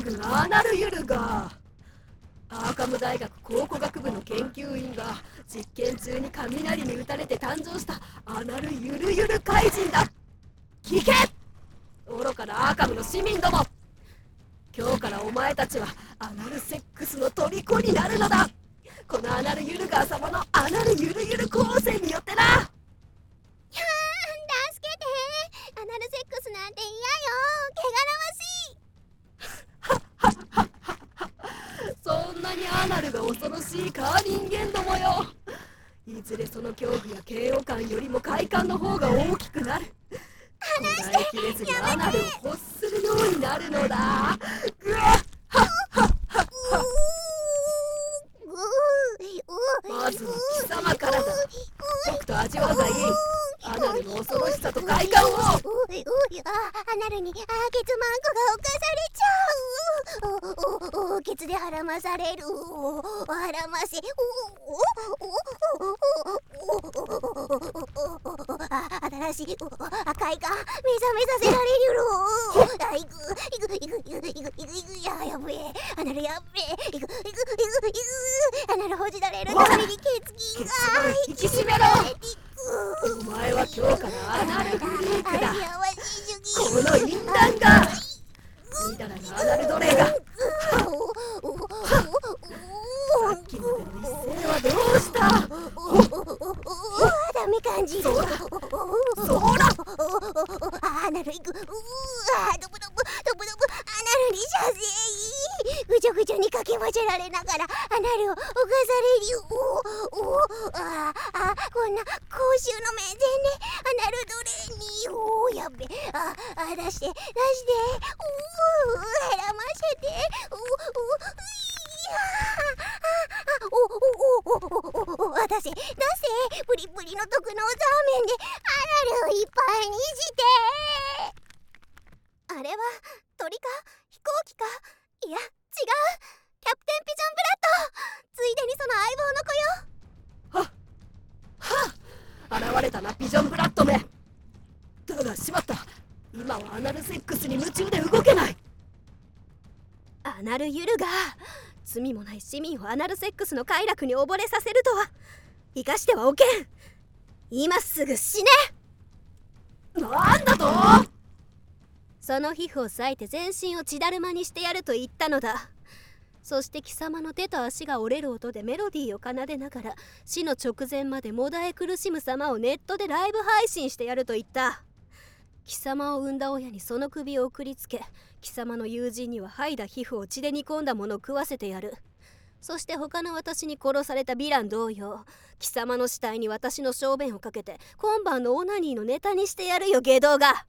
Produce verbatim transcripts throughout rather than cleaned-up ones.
君アナルユルガー。アーカム大学考古学部の研究員が実験中に雷に打たれて誕生したアナルゆるゆる怪人だ。聞け、愚かなアーカムの市民ども、今日からお前たちはアナルセックスの虜になるのだ。このアナルユルガー様のアナルゆるゆる光線によってな。 やーん、助けて。アナルセックスなんて嫌よ。 そんなにアナルが恐ろしいか、人間どもよ。いずれその恐怖や嫌悪感よりも快感の方が大きくなる。 離して、 こらえきれずにアナルを欲するようになるのだ。ぐわっはっはっはっは。まずは貴様からだ。僕と味わうがいい。アナルの恐ろしさと快感を。 あ、アナルにあケツマンコが侵されちゃう。おおおケツではらまされる。はらませ。あ、新しい快感目覚めさせられるろ。あ、いくいくいくいくいくいくいく、ややべえ、アナルやべえ、いくいくいくいく、アナルほじられるために血筋が引き締めろ。お前は今日からアナルフリークだ。この淫乱がみだらなアナル奴隷が。さっきまでの一斉はどうした。 ダメ感じ。 そうだそうだ。 アナルいく。うわ、ドブドブドブドブ、アナルに射精。ぐちょぐちょにかき混ぜられながらアナルを犯される。おおああ、こんな公衆の面前でアナル奴隷に。おやべ、ああ、出して出して、おお、はらませて。おおおおおおおお、出せ出せ、プリプリの特納ザーメンでアナルをいっぱいにして。あれは鳥か飛行機か、いや違う、キャプテンピジョンブラッド、ついでにその相棒の子よ。 はっはっ、現れたなピジョンブラッドめ。だがしまった、今はアナルセックスに夢中で動けない。 アナルユルガー、罪もない市民をアナルセックスの快楽に溺れさせるとは生かしてはおけん。今すぐ死ね。 なんだと。 その皮膚を裂いて全身を血だるまにしてやると言ったのだ。そして貴様の手と足が折れる音でメロディーを奏でながら死の直前までもだえ苦しむ様をネットでライブ配信してやると言った。貴様を産んだ親にその首を送りつけ、貴様の友人には剥いだ皮膚を血で煮込んだものを食わせてやる。そして他の私に殺されたヴィラン同様、貴様の死体に私の小便をかけて今晩のオナニーのネタにしてやるよ、外道が。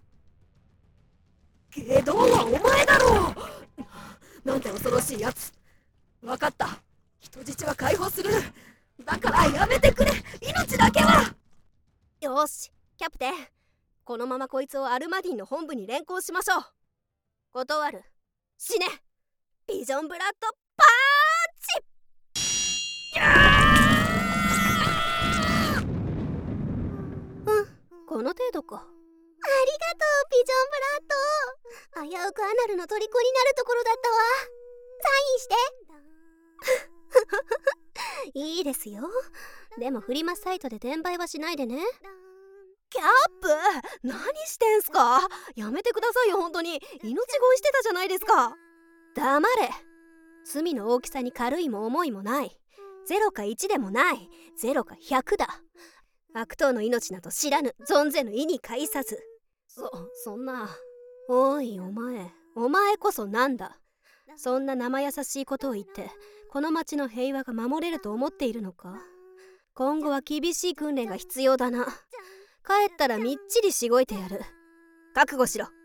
外道はお前だろう。なんて恐ろしいやつ。分かった、人質は解放する。だからやめてくれ、命だけは。 よしキャプテン、このままこいつをアルマディンの本部に連行しましょう。断る。死ね。ビジョンブラッドパーチ。うん、この程度か。 ありがとうピジョンブラッド。危うくアナルの虜になるところだったわ。サインして。 いいですよ。でもフリマサイトで転売はしないでね。 キャップ、何してんすか。やめてくださいよ、本当に。命乞いしてたじゃないですか。 黙れ。罪の大きさに軽いも重いもない。ゼロかいちでもない。ゼロかひゃくだ。悪党の命など知らぬ、存ぜぬ意に介さず。そ、そんな。おいお前、お前こそなんだ。そんな生優しいことを言ってこの町の平和が守れると思っているのか。今後は厳しい訓練が必要だな。帰ったらみっちりしごいてやる。覚悟しろ。